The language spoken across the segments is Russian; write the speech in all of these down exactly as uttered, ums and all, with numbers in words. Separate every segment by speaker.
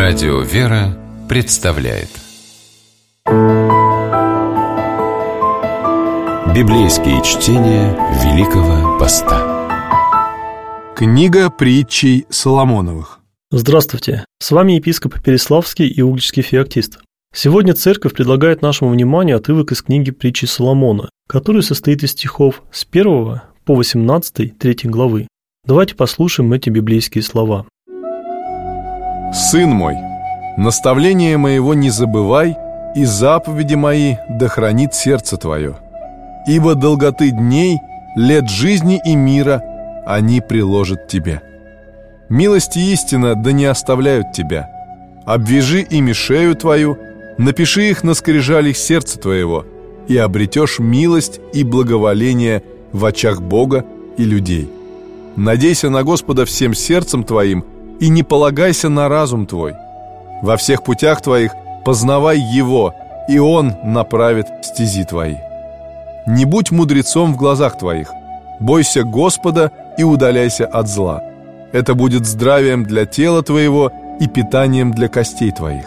Speaker 1: Радио «Вера» представляет Библейские чтения Великого Поста.
Speaker 2: Книга притчей Соломоновых.
Speaker 3: Здравствуйте, с вами епископ Переславский и Угличский феоктист. Сегодня Церковь предлагает нашему вниманию отрывок из книги притчи Соломона, который состоит из стихов с первого по восемнадцатый третьей главы. Давайте послушаем эти библейские слова.
Speaker 2: «Сын мой, наставление моего не забывай, и заповеди мои да хранит сердце твое. Ибо долготы дней, лет жизни и мира они приложат тебе. Милость и истина да не оставляют тебя. Обвяжи ими шею твою, напиши их на скрижалях сердца твоего, и обретешь милость и благоволение в очах Бога и людей. Надейся на Господа всем сердцем твоим и не полагайся на разум твой. Во всех путях твоих познавай Его, и Он направит стези твои. Не будь мудрецом в глазах твоих, бойся Господа и удаляйся от зла. Это будет здравием для тела твоего и питанием для костей твоих.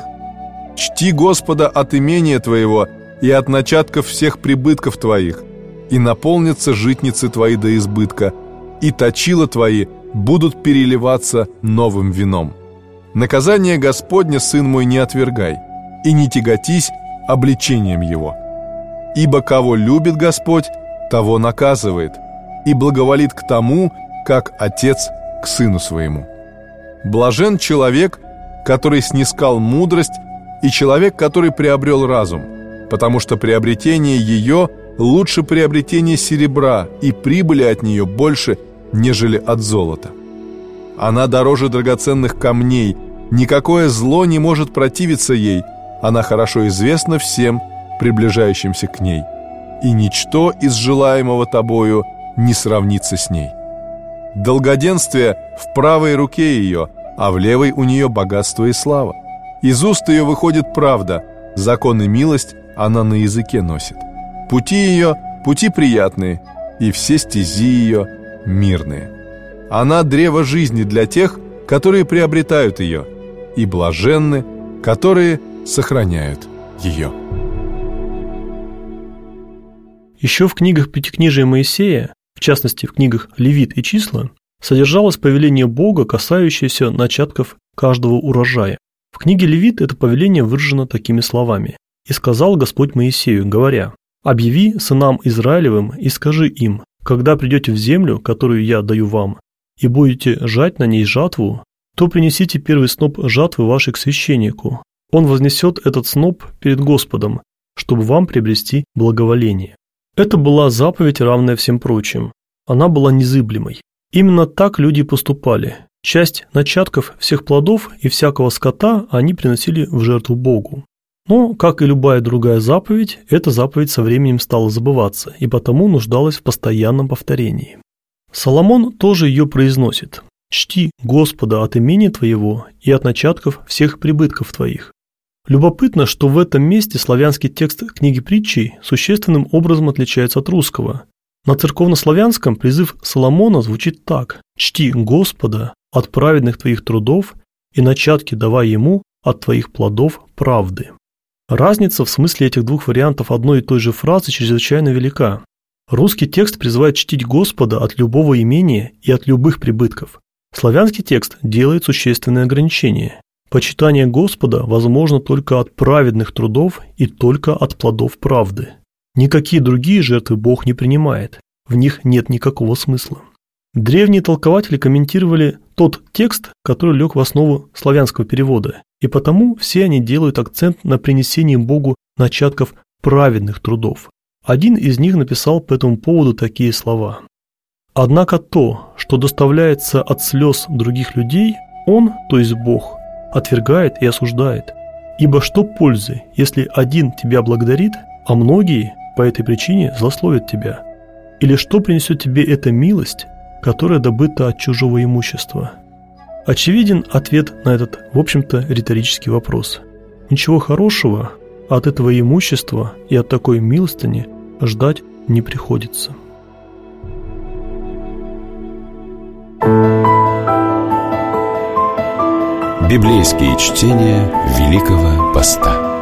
Speaker 2: Чти Господа от имения твоего и от начатков всех прибытков твоих, и наполнятся житницы твои до избытка, и точила твои будут переливаться новым вином. Наказание Господня, сын мой, не отвергай, и не тяготись обличением его. Ибо кого любит Господь, того наказывает, и благоволит к тому, как отец к сыну своему. Блажен человек, который снискал мудрость, и человек, который приобрел разум, потому что приобретение ее лучше приобретения серебра, и прибыли от нее больше, нежели от золота. Она дороже драгоценных камней, никакое зло не может противиться ей, она хорошо известна всем, приближающимся к ней, и ничто из желаемого тобою не сравнится с ней. Долгоденствие в правой руке ее, а в левой у нее богатство и слава. Из уст ее выходит правда, закон и милость она на языке носит. Пути ее – пути приятные, и все стези ее – мирные. Она – древо жизни для тех, которые приобретают ее, и блаженны, которые сохраняют ее».
Speaker 3: Еще в книгах Пятикнижия Моисея, в частности в книгах Левит и Числа, содержалось повеление Бога, касающееся начатков каждого урожая. В книге Левит это повеление выражено такими словами: «И сказал Господь Моисею, говоря: объяви сынам Израилевым и скажи им, когда придете в землю, которую я даю вам, и будете жать на ней жатву, то принесите первый сноп жатвы вашей к священнику. Он вознесет этот сноп перед Господом, чтобы вам приобрести благоволение». Это была заповедь, равная всем прочим. Она была незыблемой. Именно так люди поступали. Часть начатков всех плодов и всякого скота они приносили в жертву Богу. Но, как и любая другая заповедь, эта заповедь со временем стала забываться и потому нуждалась в постоянном повторении. Соломон тоже ее произносит: «Чти Господа от имени твоего и от начатков всех прибытков твоих». Любопытно, что в этом месте славянский текст книги притчей существенным образом отличается от русского. На церковнославянском призыв Соломона звучит так: «Чти Господа от праведных твоих трудов и начатки давай ему от твоих плодов правды». Разница в смысле этих двух вариантов одной и той же фразы чрезвычайно велика. Русский текст призывает чтить Господа от любого имения и от любых прибытков. Славянский текст делает существенное ограничение. Почитание Господа возможно только от праведных трудов и только от плодов правды. Никакие другие жертвы Бог не принимает, в них нет никакого смысла. Древние толкователи комментировали тот текст, который лег в основу славянского перевода, и потому все они делают акцент на принесении Богу начатков праведных трудов. Один из них написал по этому поводу такие слова: «Однако то, что доставляется от слез других людей, Он, то есть Бог, отвергает и осуждает. Ибо что пользы, если один тебя благодарит, а многие по этой причине злословят тебя? Или что принесет тебе эта милость, которая добыта от чужого имущества?» Очевиден ответ на этот, в общем-то, риторический вопрос. Ничего хорошего от этого имущества и от такой милостыни ждать не приходится.
Speaker 1: Библейские чтения Великого Поста.